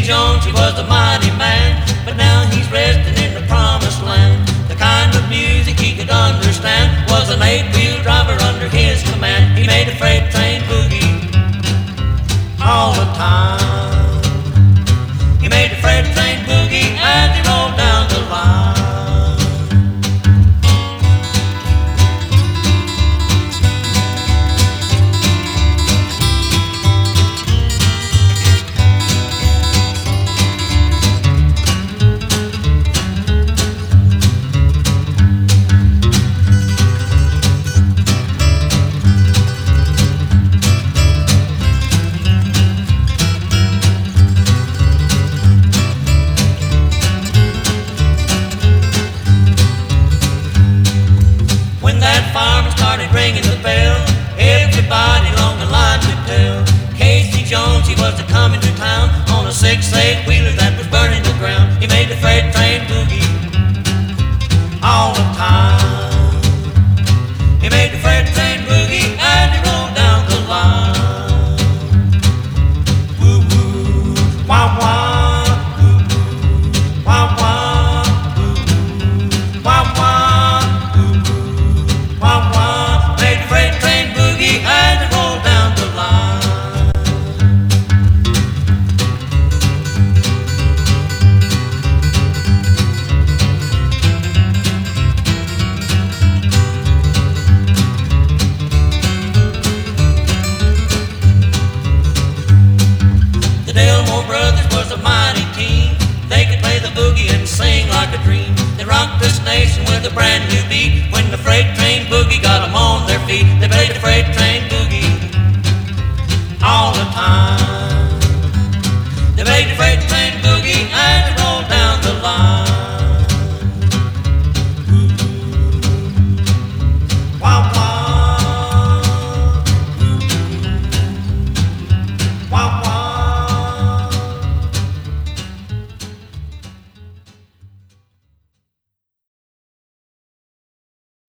Jones, he was a mighty man, but now he's resting in the promised land. The kind of music he could understand was an 8-wheel driver under his command. He made a freight train boogie